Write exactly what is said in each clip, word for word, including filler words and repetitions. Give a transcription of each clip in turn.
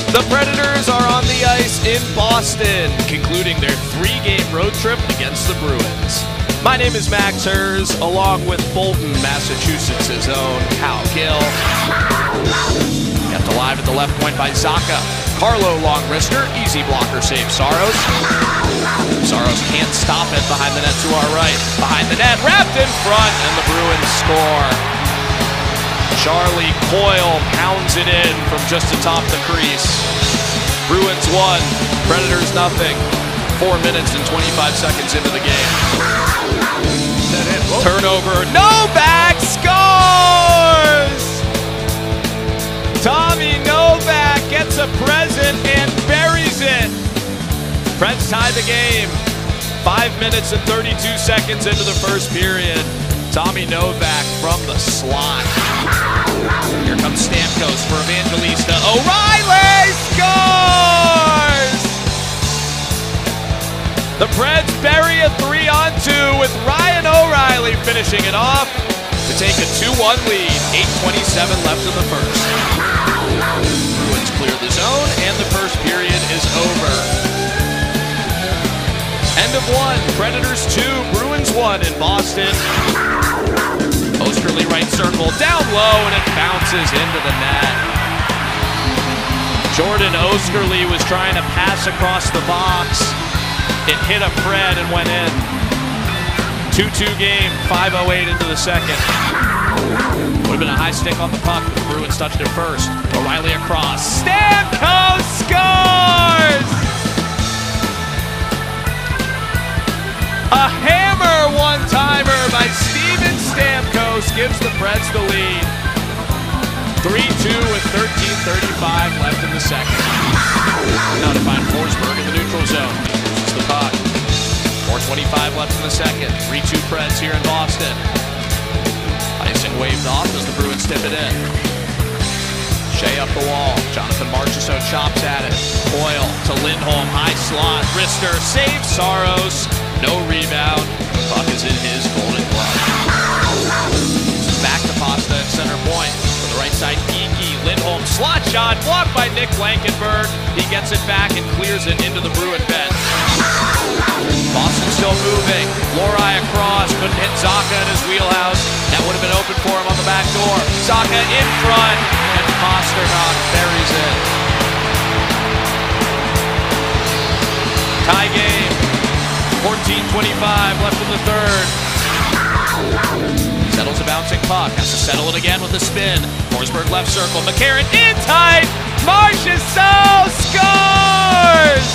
The Predators are on the ice in Boston, concluding their three-game road trip against the Bruins. My name is Max Hers, along with Bolton, Massachusetts' own Hal Gill. Kept alive at the left point by Zacha. Carlo long wrister, easy blocker save Saros. Saros can't stop it behind the net to our right. Behind the net, wrapped in front, and the Bruins score. Charlie Coyle pounds it in from just atop the crease. Bruins one, Predators nothing. Four minutes and twenty-five seconds into the game. Turnover, Novak scores! Tommy Novak gets a present and buries it. Preds tie the game. Five minutes and thirty-two seconds into the first period. Tommy Novak from the slot. Here comes Stamkos for Evangelista. O'Reilly scores! The Preds bury a three on two with Ryan O'Reilly finishing it off to take a two one lead. eight twenty-seven left in the first. Bruins clear the zone and the first period is over. End of one, Predators two, Bruins one in Boston. Osterley right circle, down low, and it bounces into the net. Jordan Osterley was trying to pass across the box. It hit a Fred and went in. two two game, five oh eight into the second. Would have been a high stick on the puck, but the Bruins touched it first. O'Reilly across. Stamkos scores! A hammer one-timer by Steven Stamkos gives the Preds the lead. three two with thirteen thirty-five left in the second. Now to find Forsberg in the neutral zone. Uses the puck. four twenty-five left in the second. three two Preds here in Boston. Icing waved off as the Bruins tip it in. Shea up the wall. Jonathan Marchessault chops at it. Coyle to Lindholm. High slot. Rister saves Saros. No rebound. The puck is in his golden glove. Back to Pasta at center point. For the right side, Geeky. Lindholm slot shot blocked by Nick Blankenburg. He gets it back and clears it into the Bruin bench. Boston still moving. Lohrei across. Couldn't hit Zacha in his wheelhouse. That would have been open for him on the back door. Zacha in front. And Pasternak buries it. Tie game. fourteen twenty-five left in the third. Settles a bouncing puck. Has to settle it again with a spin. Forsberg left circle. McCarron in tight. Marchessault scores!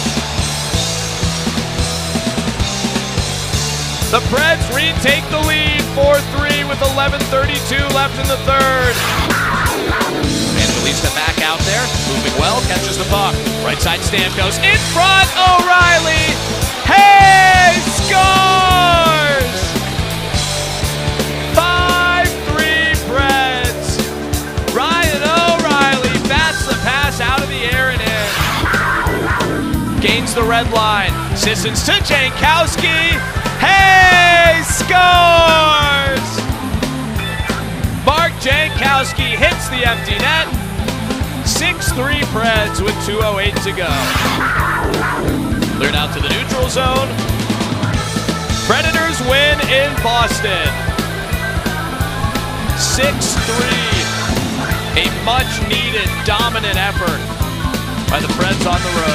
The Preds retake the lead four three with eleven thirty-two left in the third. Evangelista back out there. Moving well. Catches the puck. Right side Stamkos. In front. O'Reilly. Hey! Scores! five three Preds. Ryan O'Reilly bats the pass out of the air and in. Gains the red line. Sissons to Jankowski. Hey! Scores! Mark Jankowski hits the empty net. six three Preds with two oh eight to go. Cleared out to the neutral zone. Predators win in Boston. six three. A much-needed dominant effort by the Preds on the road.